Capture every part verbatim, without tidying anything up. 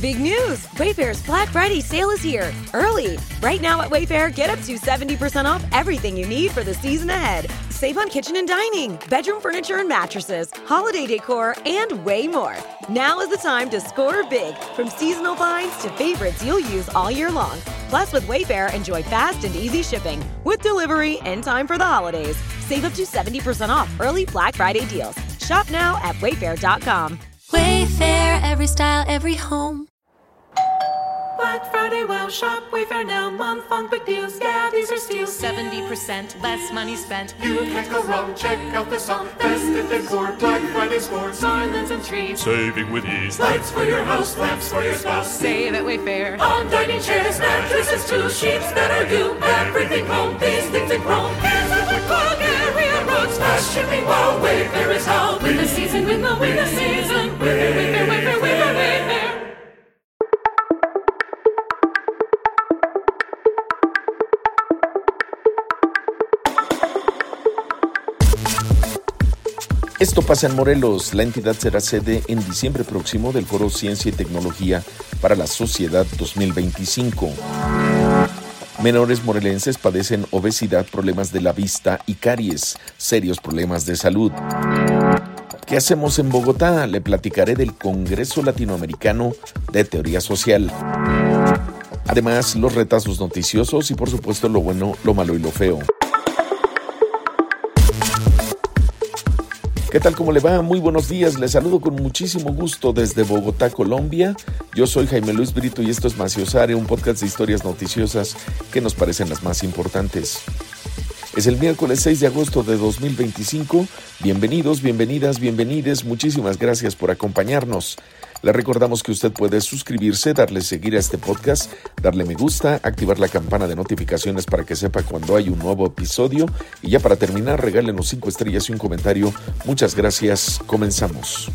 Big news! Wayfair's Black Friday sale is here, early. Right now at Wayfair, get up to seventy percent off everything you need for the season ahead. Save on kitchen and dining, bedroom furniture and mattresses, holiday decor, and way more. Now is the time to score big, from seasonal finds to favorites you'll use all year long. Plus, with Wayfair, enjoy fast and easy shipping, with delivery in time for the holidays. Save up to seventy percent off early Black Friday deals. Shop now at wayfair dot com. Wayfair, every style, every home. Black Friday, wow, shop Wayfair now, month long big deals, yeah, these are steals. seventy percent less money spent. You can't go wrong, check out the song. Festive decor, Black Friday scores. Garlands and trees, saving with ease. Lights for your house, lamps for your spouse. Save at Wayfair. On dining chairs, mattresses too, sheets that are you. Everything home, these things in Chrome. Here's a quick plug, area roads, fast shipping, wow, Wayfair is how. Win the season, win the, win the season. Wayfair, Wayfair, Wayfair, Wayfair, Wayfair. Esto pasa en Morelos. La entidad será sede en diciembre próximo del Foro Ciencia y Tecnología para la Sociedad dos mil veinticinco. Menores morelenses padecen obesidad, problemas de la vista y caries, serios problemas de salud. ¿Qué hacemos en Bogotá? Le platicaré del Congreso Latinoamericano de Teoría Social. Además, los retazos noticiosos y, por supuesto, lo bueno, lo malo y lo feo. ¿Qué tal? ¿Cómo le va? Muy buenos días. Les saludo con muchísimo gusto desde Bogotá, Colombia. Yo soy Jaime Luis Brito y esto es Maciosare, un podcast de historias noticiosas que nos parecen las más importantes. Es el miércoles seis de agosto de dos mil veinticinco. Bienvenidos, bienvenidas, bienvenides. Muchísimas gracias por acompañarnos. Le recordamos que usted puede suscribirse, darle seguir a este podcast, darle me gusta, activar la campana de notificaciones para que sepa cuando hay un nuevo episodio. Y ya para terminar, regálenos cinco estrellas y un comentario. Muchas gracias. Comenzamos.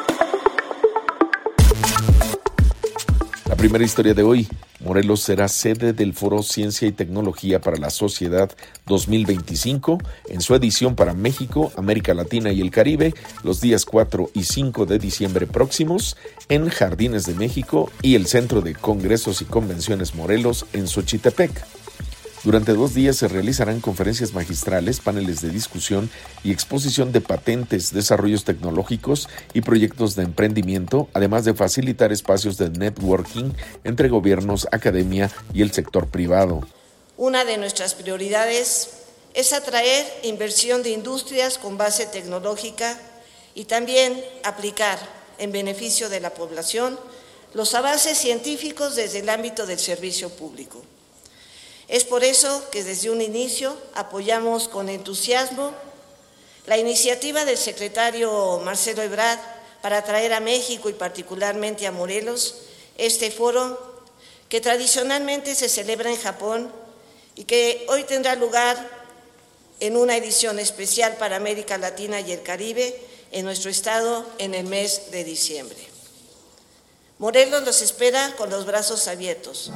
La primera historia de hoy. Morelos será sede del Foro Ciencia y Tecnología para la Sociedad dos mil veinticinco en su edición para México, América Latina y el Caribe los días cuatro y cinco de diciembre próximos en Jardines de México y el Centro de Congresos y Convenciones Morelos en Xochitepec. Durante dos días se realizarán conferencias magistrales, paneles de discusión y exposición de patentes, desarrollos tecnológicos y proyectos de emprendimiento, además de facilitar espacios de networking entre gobiernos, academia y el sector privado. Una de nuestras prioridades es atraer inversión de industrias con base tecnológica y también aplicar en beneficio de la población los avances científicos desde el ámbito del servicio público. Es por eso que desde un inicio apoyamos con entusiasmo la iniciativa del secretario Marcelo Ebrard para traer a México y particularmente a Morelos este foro que tradicionalmente se celebra en Japón y que hoy tendrá lugar en una edición especial para América Latina y el Caribe en nuestro estado en el mes de diciembre. Morelos los espera con los brazos abiertos.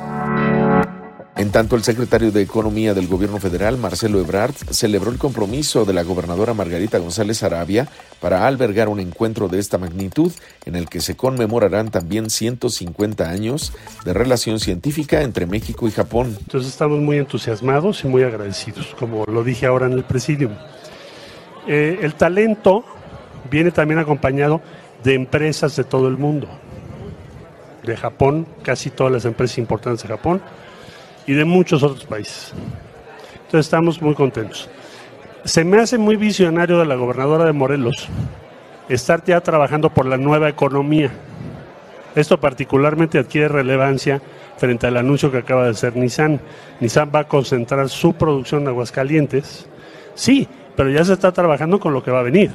En tanto, el secretario de Economía del Gobierno Federal, Marcelo Ebrard, celebró el compromiso de la gobernadora Margarita González Arabia para albergar un encuentro de esta magnitud en el que se conmemorarán también ciento cincuenta años de relación científica entre México y Japón. Entonces estamos muy entusiasmados y muy agradecidos, como lo dije ahora en el Presidium. Eh, el talento viene también acompañado de empresas de todo el mundo, de Japón, casi todas las empresas importantes de Japón, y de muchos otros países. Entonces estamos muy contentos. Se me hace muy visionario de la gobernadora de Morelos estar ya trabajando por la nueva economía. Esto particularmente adquiere relevancia frente al anuncio que acaba de hacer Nissan. Nissan va a concentrar su producción en Aguascalientes, sí, pero ya se está trabajando con lo que va a venir.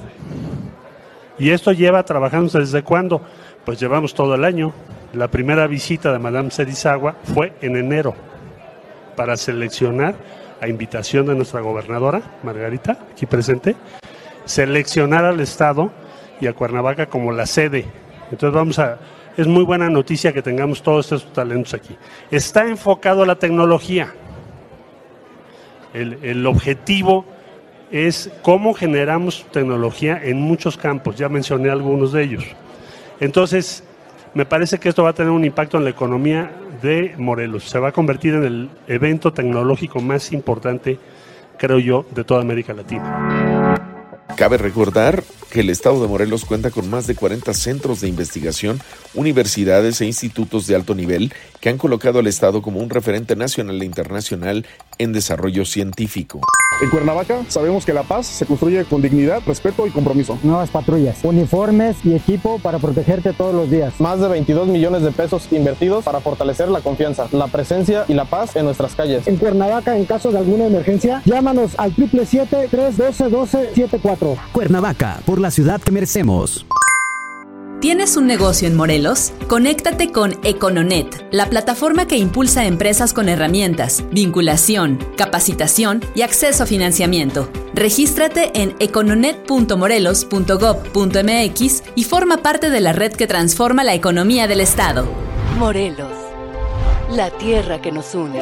Y esto lleva trabajando ¿desde cuándo? Pues llevamos todo el año. La primera visita de Madame Serizawa fue en enero, para seleccionar, a invitación de nuestra gobernadora, Margarita, aquí presente, seleccionar al Estado y a Cuernavaca como la sede. Entonces vamos a, es muy buena noticia que tengamos todos estos talentos aquí. Está enfocado a la tecnología. El, el objetivo es cómo generamos tecnología en muchos campos, ya mencioné algunos de ellos. Entonces, me parece que esto va a tener un impacto en la economía de Morelos. Se va a convertir en el evento tecnológico más importante, creo yo, de toda América Latina. Cabe recordar que el estado de Morelos cuenta con más de cuarenta centros de investigación, universidades e institutos de alto nivel que han colocado al estado como un referente nacional e internacional en desarrollo científico. En Cuernavaca sabemos que la paz se construye con dignidad, respeto y compromiso. Nuevas patrullas, uniformes y equipo para protegerte todos los días. Más de veintidós millones de pesos invertidos para fortalecer la confianza, la presencia y la paz en nuestras calles. En Cuernavaca, en caso de alguna emergencia, llámanos al siete siete siete, tres uno dos, uno dos siete cuatro. Cuernavaca, por la ciudad que merecemos. ¿Tienes un negocio en Morelos? Conéctate con Econonet, la plataforma que impulsa a empresas con herramientas, vinculación, capacitación y acceso a financiamiento. Regístrate en econonet punto morelos punto gob punto mx y forma parte de la red que transforma la economía del estado. Morelos, la tierra que nos une.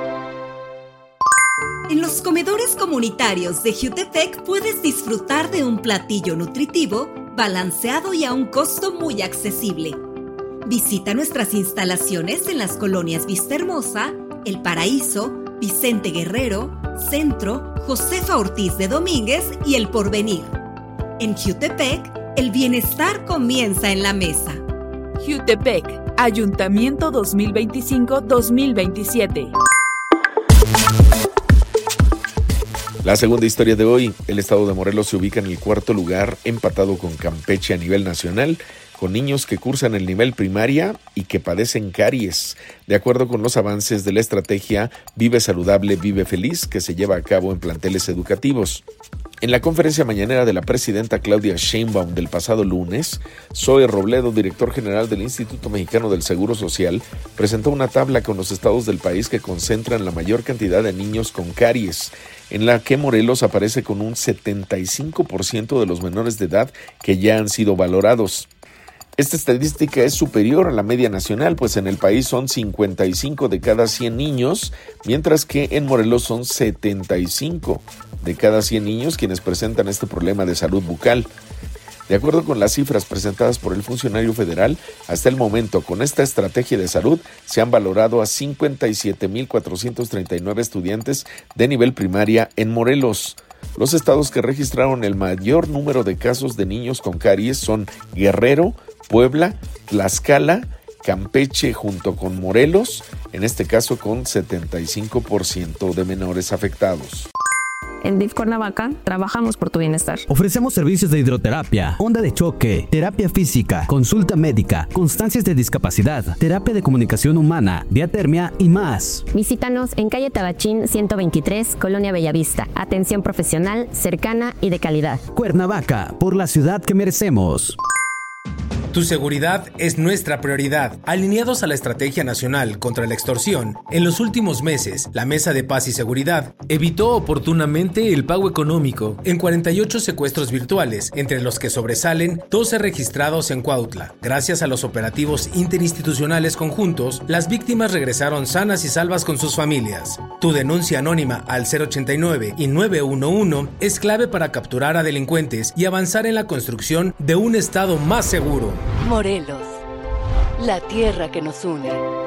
En los comedores comunitarios de Jutepec puedes disfrutar de un platillo nutritivo, balanceado y a un costo muy accesible. Visita nuestras instalaciones en las colonias Vistahermosa, El Paraíso, Vicente Guerrero, Centro, Josefa Ortiz de Domínguez y El Porvenir. En Jutepec, el bienestar comienza en la mesa. Jutepec, Ayuntamiento dos mil veinticinco a dos mil veintisiete. La segunda historia de hoy, el estado de Morelos se ubica en el cuarto lugar, empatado con Campeche a nivel nacional, con niños que cursan el nivel primaria y que padecen caries, de acuerdo con los avances de la estrategia Vive Saludable, Vive Feliz, que se lleva a cabo en planteles educativos. En la conferencia mañanera de la presidenta Claudia Sheinbaum del pasado lunes, Zoe Robledo, director general del Instituto Mexicano del Seguro Social, presentó una tabla con los estados del país que concentran la mayor cantidad de niños con caries, en la que Morelos aparece con un setenta y cinco por ciento de los menores de edad que ya han sido valorados. Esta estadística es superior a la media nacional, pues en el país son cincuenta y cinco de cada cien niños, mientras que en Morelos son setenta y cinco de cada cien niños quienes presentan este problema de salud bucal. De acuerdo con las cifras presentadas por el funcionario federal, hasta el momento con esta estrategia de salud se han valorado a cincuenta y siete mil cuatrocientos treinta y nueve estudiantes de nivel primaria en Morelos. Los estados que registraron el mayor número de casos de niños con caries son Guerrero, Puebla, Tlaxcala, Campeche junto con Morelos, en este caso con setenta y cinco por ciento de menores afectados. En D I F Cuernavaca trabajamos por tu bienestar. Ofrecemos servicios de hidroterapia, onda de choque, terapia física, consulta médica, constancias de discapacidad, terapia de comunicación humana, diatermia y más. Visítanos en calle Tabachín ciento veintitrés, Colonia Bellavista. Atención profesional, cercana y de calidad. Cuernavaca, por la ciudad que merecemos. Tu seguridad es nuestra prioridad. Alineados a la Estrategia Nacional contra la Extorsión, en los últimos meses, la Mesa de Paz y Seguridad evitó oportunamente el pago económico en cuarenta y ocho secuestros virtuales, entre los que sobresalen doce registrados en Cuautla. Gracias a los operativos interinstitucionales conjuntos, las víctimas regresaron sanas y salvas con sus familias. Tu denuncia anónima al cero ochenta y nueve y nueve uno uno es clave para capturar a delincuentes y avanzar en la construcción de un estado más seguro. Morelos, la tierra que nos une.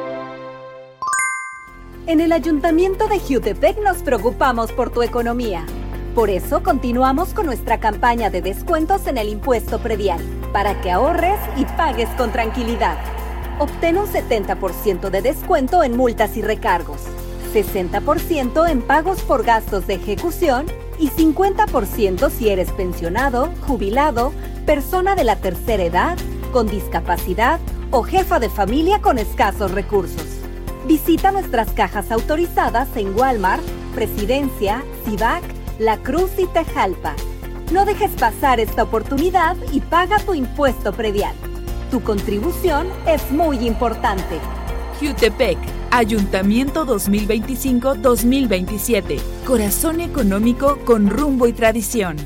En el Ayuntamiento de Jutepec nos preocupamos por tu economía. Por eso continuamos con nuestra campaña de descuentos en el impuesto predial, para que ahorres y pagues con tranquilidad. Obtén un setenta por ciento de descuento en multas y recargos, sesenta por ciento en pagos por gastos de ejecución y cincuenta por ciento si eres pensionado, jubilado, persona de la tercera edad, con discapacidad o jefa de familia con escasos recursos. Visita nuestras cajas autorizadas en Walmart, Presidencia, Civac, La Cruz y Tejalpa. No dejes pasar esta oportunidad y paga tu impuesto predial. Tu contribución es muy importante. Jutepec, Ayuntamiento dos mil veinticinco a dos mil veintisiete. Corazón económico con rumbo y tradición.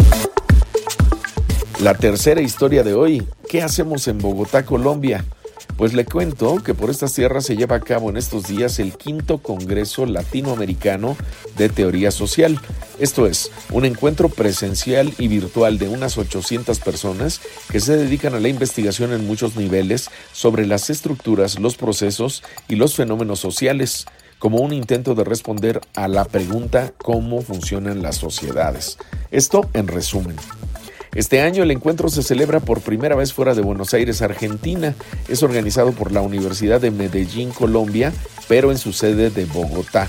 La tercera historia de hoy, ¿qué hacemos en Bogotá, Colombia? Pues le cuento que por estas tierras se lleva a cabo en estos días el quinto Congreso Latinoamericano de Teoría Social. Esto es, un encuentro presencial y virtual de unas ochocientas personas que se dedican a la investigación en muchos niveles sobre las estructuras, los procesos y los fenómenos sociales, como un intento de responder a la pregunta ¿cómo funcionan las sociedades? Esto en resumen. Este año el encuentro se celebra por primera vez fuera de Buenos Aires, Argentina. Es organizado por la Universidad de Medellín, Colombia, pero en su sede de Bogotá.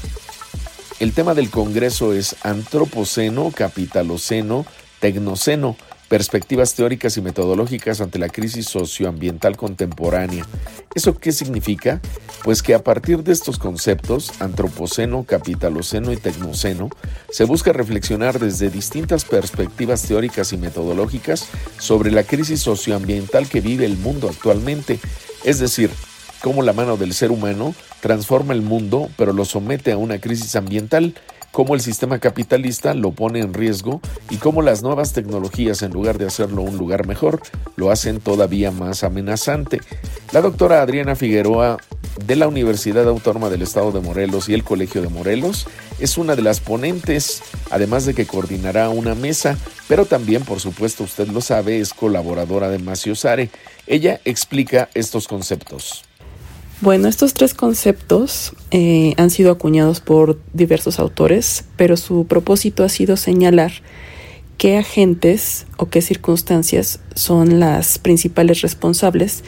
El tema del congreso es Antropoceno, Capitaloceno, Tecnoceno, perspectivas teóricas y metodológicas ante la crisis socioambiental contemporánea. ¿Eso qué significa? Pues que a partir de estos conceptos, antropoceno, capitaloceno y tecnoceno, se busca reflexionar desde distintas perspectivas teóricas y metodológicas sobre la crisis socioambiental que vive el mundo actualmente, es decir, cómo la mano del ser humano transforma el mundo, pero lo somete a una crisis ambiental, cómo el sistema capitalista lo pone en riesgo y cómo las nuevas tecnologías, en lugar de hacerlo un lugar mejor, lo hacen todavía más amenazante. La doctora Adriana Figueroa, de la Universidad Autónoma del Estado de Morelos y el Colegio de Morelos, es una de las ponentes, además de que coordinará una mesa, pero también, por supuesto, usted lo sabe, es colaboradora de Maciosare. Ella explica estos conceptos. Bueno, estos tres conceptos eh, han sido acuñados por diversos autores, pero su propósito ha sido señalar qué agentes o qué circunstancias son las principales responsables,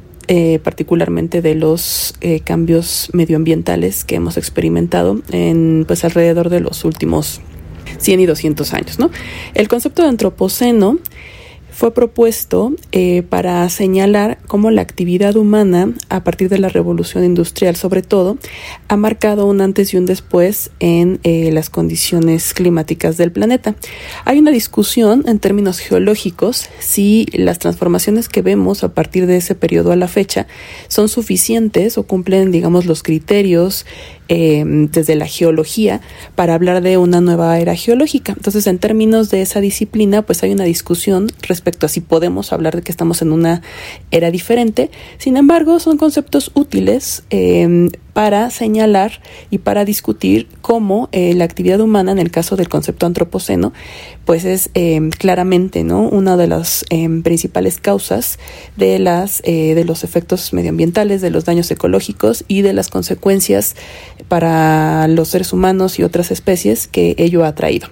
eh, particularmente de los eh, cambios medioambientales que hemos experimentado en pues alrededor de los últimos cien y doscientos años, ¿no? El concepto de antropoceno fue propuesto eh, para señalar cómo la actividad humana, a partir de la revolución industrial sobre todo, ha marcado un antes y un después en eh, las condiciones climáticas del planeta. Hay una discusión en términos geológicos si las transformaciones que vemos a partir de ese periodo a la fecha son suficientes o cumplen, digamos, los criterios Eh, desde la geología para hablar de una nueva era geológica. Entonces, en términos de esa disciplina, pues hay una discusión respecto a si podemos hablar de que estamos en una era diferente. Sin embargo, son conceptos útiles eh, para señalar y para discutir cómo eh, la actividad humana, en el caso del concepto antropoceno, pues es eh, claramente, ¿no?, una de las eh, principales causas de las eh, de los efectos medioambientales, de los daños ecológicos y de las consecuencias para los seres humanos y otras especies que ello ha traído.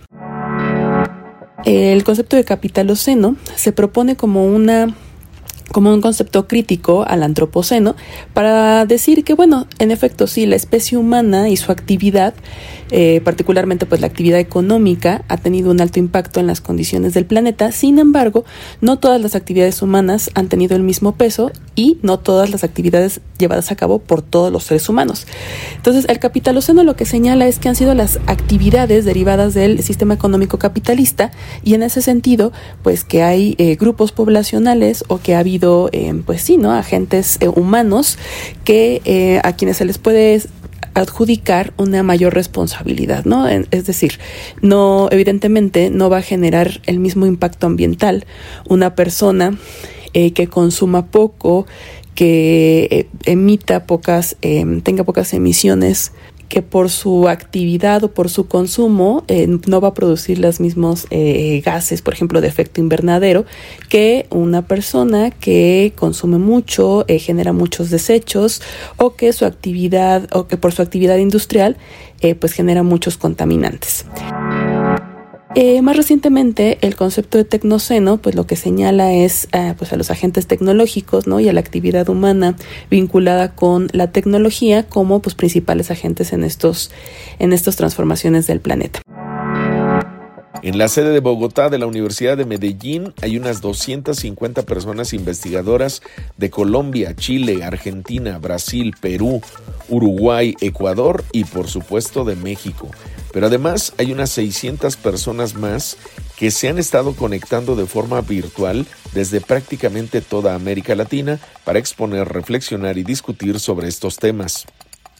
El concepto de capitaloceno se propone como una como un concepto crítico al antropoceno para decir que, bueno, en efecto, sí, la especie humana y su actividad, eh, particularmente pues la actividad económica, ha tenido un alto impacto en las condiciones del planeta. Sin embargo, no todas las actividades humanas han tenido el mismo peso y no todas las actividades llevadas a cabo por todos los seres humanos. Entonces, el capitaloceno lo que señala es que han sido las actividades derivadas del sistema económico capitalista, y en ese sentido, pues que hay eh, grupos poblacionales o que ha habido Eh, pues sí, ¿no?, agentes eh, humanos que eh, a quienes se les puede adjudicar una mayor responsabilidad, ¿no? Es decir, no, evidentemente no va a generar el mismo impacto ambiental una persona eh, que consuma poco, que eh, emita pocas, eh, tenga pocas emisiones, que por su actividad o por su consumo eh, no va a producir los mismos eh, gases, por ejemplo, de efecto invernadero, que una persona que consume mucho, eh, genera muchos desechos, o que su actividad, o que por su actividad industrial, eh, pues genera muchos contaminantes. Eh, más recientemente, el concepto de tecnoceno, pues lo que señala es eh, pues a los agentes tecnológicos, ¿no?, y a la actividad humana vinculada con la tecnología como pues principales agentes en estos en estas transformaciones del planeta. En la sede de Bogotá de la Universidad de Medellín hay unas doscientas cincuenta personas investigadoras de Colombia, Chile, Argentina, Brasil, Perú, Uruguay, Ecuador y por supuesto de México. Pero además hay unas seiscientas personas más que se han estado conectando de forma virtual desde prácticamente toda América Latina para exponer, reflexionar y discutir sobre estos temas.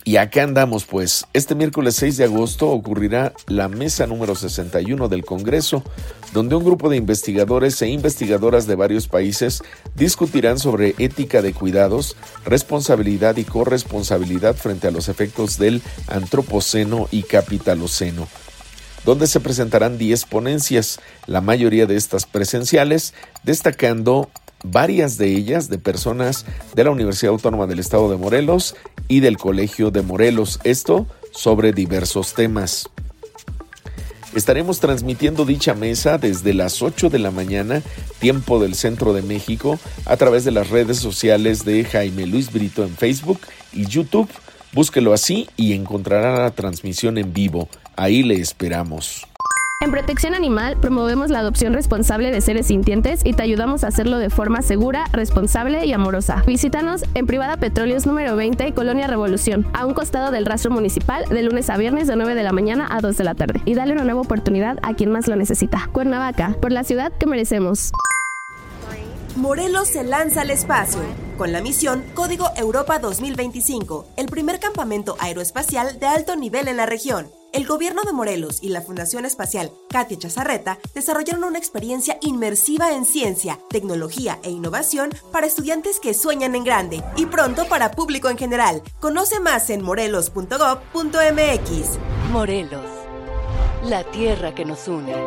Y acá andamos pues. Este miércoles seis de agosto ocurrirá la mesa número sesenta y uno del Congreso, donde un grupo de investigadores e investigadoras de varios países discutirán sobre ética de cuidados, responsabilidad y corresponsabilidad frente a los efectos del antropoceno y capitaloceno, donde se presentarán diez ponencias, la mayoría de estas presenciales, destacando varias de ellas de personas de la Universidad Autónoma del Estado de Morelos y del Colegio de Morelos, esto sobre diversos temas. Estaremos transmitiendo dicha mesa desde las ocho de la mañana, tiempo del Centro de México, a través de las redes sociales de Jaime Luis Brito en Facebook y YouTube. Búsquelo así y encontrará la transmisión en vivo. Ahí le esperamos. En Protección Animal promovemos la adopción responsable de seres sintientes y te ayudamos a hacerlo de forma segura, responsable y amorosa. Visítanos en Privada Petróleos número veinte, Colonia Revolución, a un costado del rastro municipal, de lunes a viernes de nueve de la mañana a dos de la tarde. Y dale una nueva oportunidad a quien más lo necesita. Cuernavaca, por la ciudad que merecemos. Morelos se lanza al espacio con la misión Código Europa dos mil veinticinco, el primer campamento aeroespacial de alto nivel en la región. El gobierno de Morelos y la Fundación Espacial Katia Chazarreta desarrollaron una experiencia inmersiva en ciencia, tecnología e innovación para estudiantes que sueñan en grande y pronto para público en general. Conoce más en morelos punto gob punto eme equis. Morelos, la tierra que nos une.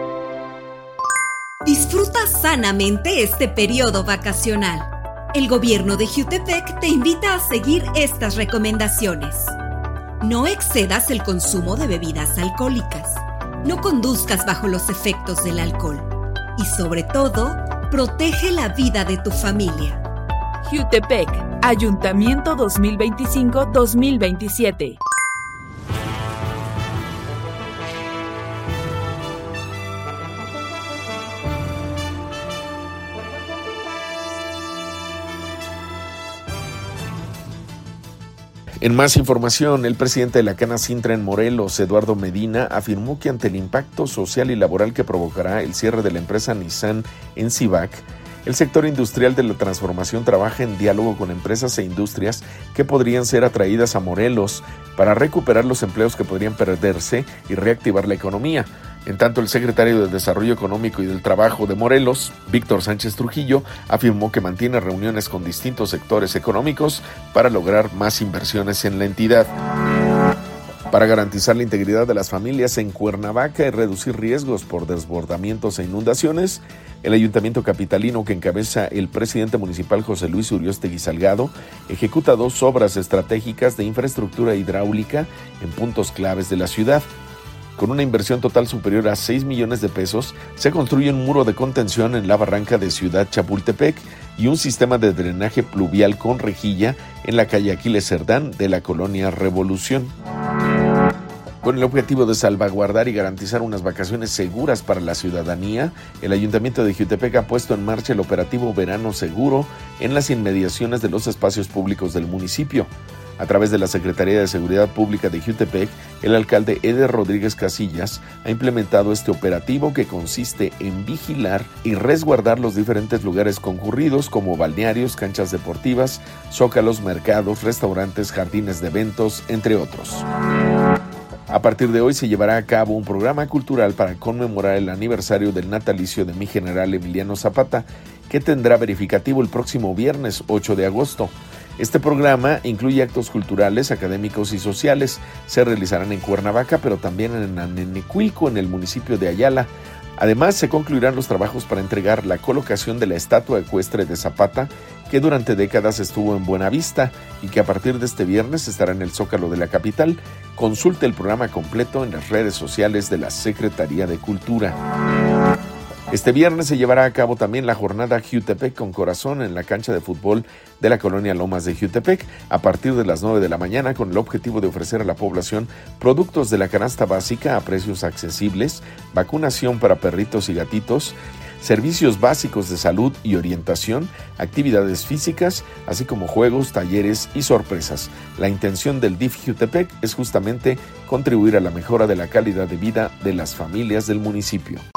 Disfruta sanamente este periodo vacacional. El gobierno de Jiutepec te invita a seguir estas recomendaciones. No excedas el consumo de bebidas alcohólicas. No conduzcas bajo los efectos del alcohol. Y sobre todo, protege la vida de tu familia. Jiutepec, Ayuntamiento dos mil veinticinco a dos mil veintisiete. En más información, el presidente de la Canacintra en Morelos, Eduardo Medina, afirmó que ante el impacto social y laboral que provocará el cierre de la empresa Nissan en Cibac, el sector industrial de la transformación trabaja en diálogo con empresas e industrias que podrían ser atraídas a Morelos para recuperar los empleos que podrían perderse y reactivar la economía. En tanto, el secretario de Desarrollo Económico y del Trabajo de Morelos, Víctor Sánchez Trujillo, afirmó que mantiene reuniones con distintos sectores económicos para lograr más inversiones en la entidad. Para garantizar la integridad de las familias en Cuernavaca y reducir riesgos por desbordamientos e inundaciones, el Ayuntamiento capitalino, que encabeza el presidente municipal José Luis Uriostegui Salgado, ejecuta dos obras estratégicas de infraestructura hidráulica en puntos claves de la ciudad. Con una inversión total superior a seis millones de pesos, se construye un muro de contención en la barranca de Ciudad Chapultepec y un sistema de drenaje pluvial con rejilla en la calle Aquiles Cerdán de la colonia Revolución. Con el objetivo de salvaguardar y garantizar unas vacaciones seguras para la ciudadanía, el Ayuntamiento de Jiutepec ha puesto en marcha el operativo Verano Seguro en las inmediaciones de los espacios públicos del municipio. A través de la Secretaría de Seguridad Pública de Jiutepec, el alcalde Eder Rodríguez Casillas ha implementado este operativo que consiste en vigilar y resguardar los diferentes lugares concurridos como balnearios, canchas deportivas, zócalos, mercados, restaurantes, jardines de eventos, entre otros. A partir de hoy se llevará a cabo un programa cultural para conmemorar el aniversario del natalicio de mi general Emiliano Zapata, que tendrá verificativo el próximo viernes ocho de agosto. Este programa incluye actos culturales, académicos y sociales. Se realizarán en Cuernavaca, pero también en Anenecuilco, en el municipio de Ayala. Además, se concluirán los trabajos para entregar la colocación de la estatua ecuestre de Zapata, que durante décadas estuvo en Buenavista y que a partir de este viernes estará en el Zócalo de la capital. Consulte el programa completo en las redes sociales de la Secretaría de Cultura. Este viernes se llevará a cabo también la jornada Jiutepec con Corazón en la cancha de fútbol de la colonia Lomas de Jiutepec a partir de las nueve de la mañana, con el objetivo de ofrecer a la población productos de la canasta básica a precios accesibles, vacunación para perritos y gatitos, servicios básicos de salud y orientación, actividades físicas, así como juegos, talleres y sorpresas. La intención del D I F Jiutepec es justamente contribuir a la mejora de la calidad de vida de las familias del municipio.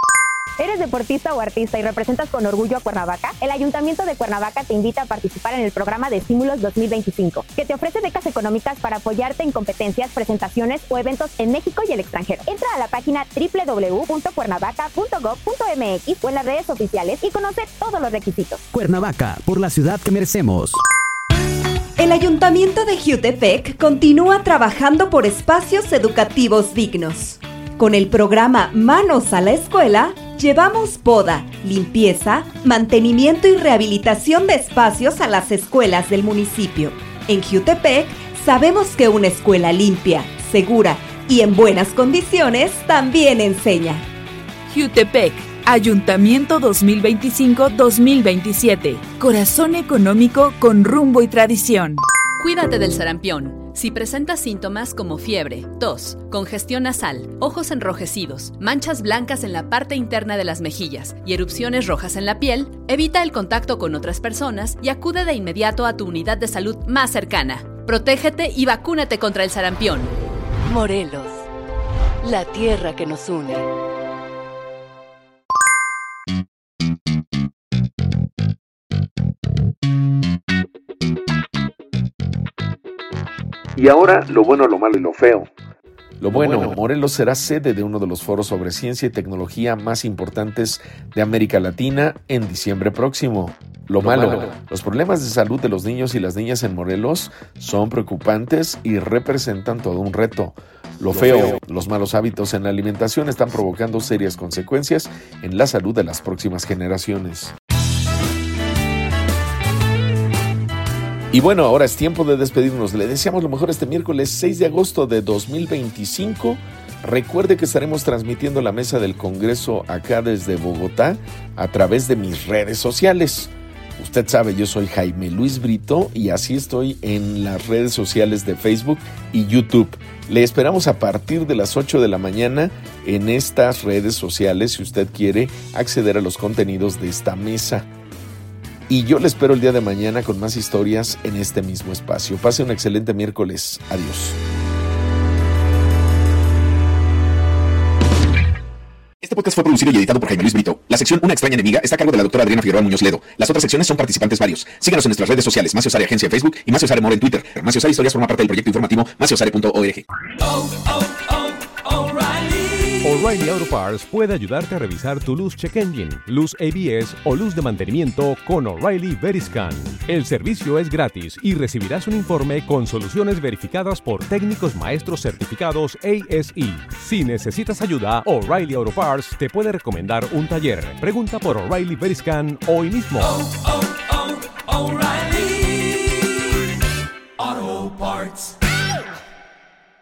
¿Eres deportista o artista y representas con orgullo a Cuernavaca? El Ayuntamiento de Cuernavaca te invita a participar en el programa de Estímulos dos mil veinticinco, que te ofrece becas económicas para apoyarte en competencias, presentaciones o eventos en México y el extranjero. Entra a la página doble u doble u doble u punto cuernavaca punto gob punto eme equis o en las redes oficiales y conoce todos los requisitos. Cuernavaca, por la ciudad que merecemos. El Ayuntamiento de Jiutepec continúa trabajando por espacios educativos dignos. Con el programa Manos a la Escuela, llevamos poda, limpieza, mantenimiento y rehabilitación de espacios a las escuelas del municipio. En Jiutepec, sabemos que una escuela limpia, segura y en buenas condiciones también enseña. Jiutepec, Ayuntamiento dos mil veinticinco dos mil veintisiete. Corazón económico con rumbo y tradición. Cuídate del sarampión. Si presentas síntomas como fiebre, tos, congestión nasal, ojos enrojecidos, manchas blancas en la parte interna de las mejillas y erupciones rojas en la piel, evita el contacto con otras personas y acude de inmediato a tu unidad de salud más cercana. Protégete y vacúnate contra el sarampión. Morelos, la tierra que nos une. Y ahora, lo bueno, lo malo y lo feo. Lo bueno, bueno, Morelos será sede de uno de los foros sobre ciencia y tecnología más importantes de América Latina en diciembre próximo. Lo, lo malo, malo, los problemas de salud de los niños y las niñas en Morelos son preocupantes y representan todo un reto. Lo, lo feo, feo, los malos hábitos en la alimentación están provocando serias consecuencias en la salud de las próximas generaciones. Y bueno, ahora es tiempo de despedirnos. Le deseamos lo mejor este miércoles seis de agosto de dos mil veinticinco. Recuerde que estaremos transmitiendo la mesa del Congreso acá desde Bogotá a través de mis redes sociales. Usted sabe, yo soy Jaime Luis Brito y así estoy en las redes sociales de Facebook y YouTube. Le esperamos a partir de las ocho de la mañana en estas redes sociales si usted quiere acceder a los contenidos de esta mesa. Y yo le espero el día de mañana con más historias en este mismo espacio. Pase un excelente miércoles. Adiós. Este podcast fue producido y editado por Jaime Luis Brito. La sección Una extraña enemiga está a cargo de la doctora Adriana Figueroa Muñoz Ledo. Las otras secciones son participantes varios. Síganos en nuestras redes sociales, Macio Sare Agencia en Facebook y Macio Sare More en Twitter. Macio Sare Historias forma parte del proyecto informativo macio sare punto org. Oh, oh, oh, O'Reilly Auto Parts puede ayudarte a revisar tu luz check engine, luz A B S o luz de mantenimiento con O'Reilly Veriscan. El servicio es gratis y recibirás un informe con soluciones verificadas por técnicos maestros certificados A S E. Si necesitas ayuda, O'Reilly Auto Parts te puede recomendar un taller. Pregunta por O'Reilly Veriscan hoy mismo. Oh, oh.